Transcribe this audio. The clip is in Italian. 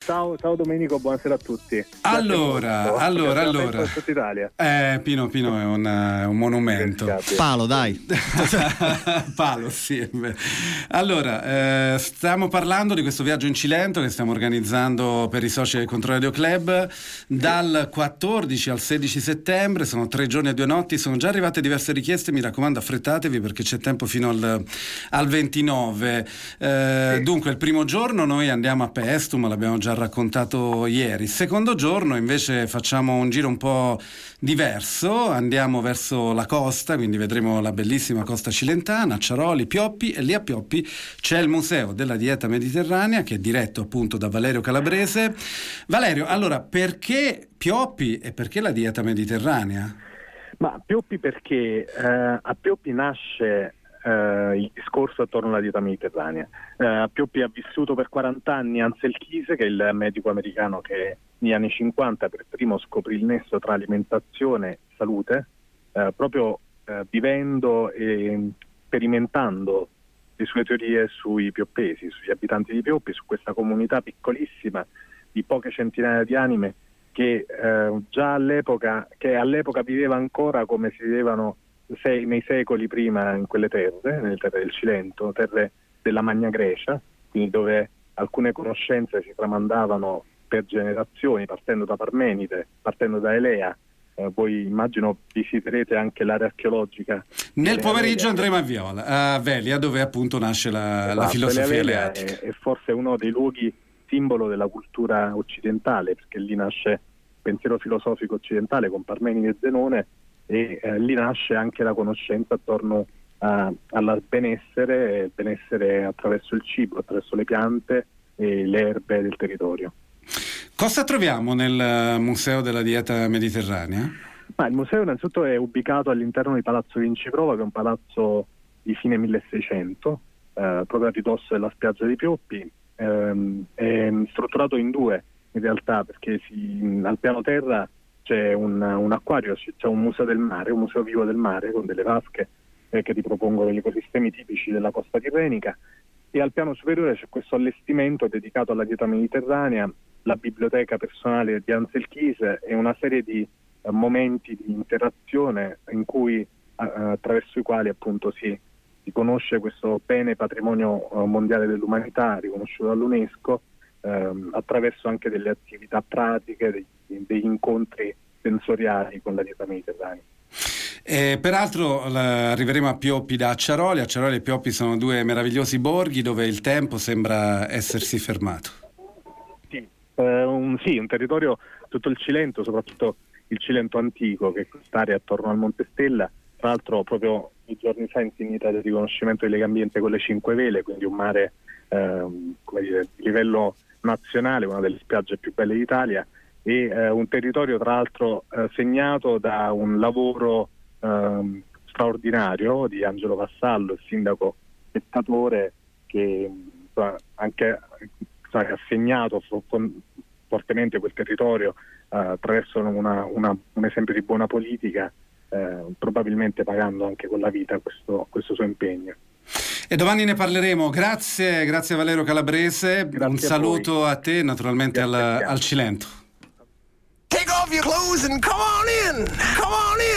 Ciao Domenico, buonasera a tutti. Allora. A tutta Italia. Pino è un monumento. Palo, dai. Palo, sì. Allora, stiamo parlando di questo viaggio in Cilento che stiamo organizzando per i soci del Controradio Club dal 14 al 16 settembre, sono 3 giorni e 2 notti, sono già arrivate diverse richieste, mi raccomando affrettatevi perché c'è tempo fino al 29. Dunque il primo giorno noi andiamo a Paestum, l'abbiamo già raccontato ieri. Il secondo giorno invece facciamo un giro un po' diverso, andiamo verso la costa, quindi vedremo la bellissima costa cilentana, Acciaroli, Pioppi, e lì a Pioppi c'è il Museo della Dieta Mediterranea che è diretto appunto da Valerio Calabrese. Valerio, allora perché Pioppi e perché la dieta mediterranea? Ma Pioppi perché a Pioppi nasce il discorso attorno alla dieta mediterranea. Pioppi ha vissuto per 40 anni Ansel Keys, che è il medico americano che negli anni 50 per primo scoprì il nesso tra alimentazione e salute, proprio vivendo e sperimentando le sue teorie sui pioppesi, sugli abitanti di Pioppi, su questa comunità piccolissima di poche centinaia di anime che all'epoca viveva ancora come si vivevano nei secoli prima in quelle terre, nelle terre del Cilento, terre della Magna Grecia, quindi dove alcune conoscenze si tramandavano per generazioni, partendo da Parmenide, partendo da Elea. Voi immagino visiterete anche l'area archeologica. Nel pomeriggio andremo a Velia, dove appunto nasce la filosofia eleatica. È forse uno dei luoghi simbolo della cultura occidentale, perché lì nasce il pensiero filosofico occidentale con Parmenide e Zenone, e lì nasce anche la conoscenza attorno al benessere, il benessere attraverso il cibo, attraverso le piante e le erbe del territorio. Cosa troviamo nel Museo della Dieta Mediterranea? Il museo innanzitutto è ubicato all'interno di Palazzo Vinciprova, che è un palazzo di fine 1600, proprio a ridosso della spiaggia di Pioppi. È strutturato in due in realtà, perché al piano terra c'è un acquario, c'è un museo del mare, un museo vivo del mare con delle vasche che ripropongono gli ecosistemi tipici della costa tirrenica, e al piano superiore c'è questo allestimento dedicato alla dieta mediterranea, la biblioteca personale di Ansel Keys e una serie di momenti di interazione in cui attraverso i quali appunto si conosce questo bene patrimonio mondiale dell'umanità riconosciuto dall'UNESCO, attraverso anche delle attività pratiche, degli incontri sensoriali con la dieta mediterranea. Peraltro arriveremo a Pioppi da Acciaroli. Acciaroli e Pioppi sono due meravigliosi borghi dove il tempo sembra essersi fermato. Sì, un territorio, tutto il Cilento, soprattutto il Cilento antico, che è quest'area attorno al Monte Stella. Tra l'altro proprio i giorni fa insignita del riconoscimento di Legambiente con le Cinque Vele, quindi un mare di livello nazionale, una delle spiagge più belle d'Italia, e un territorio tra l'altro segnato da un lavoro straordinario di Angelo Vassallo, il sindaco pettatore, che anche ha segnato fortemente quel territorio attraverso un esempio di buona politica, probabilmente pagando anche con la vita questo suo impegno. E domani ne parleremo. Grazie Valerio Calabrese. Grazie un saluto a te, naturalmente al Cilento. Take off your clothes and come on in.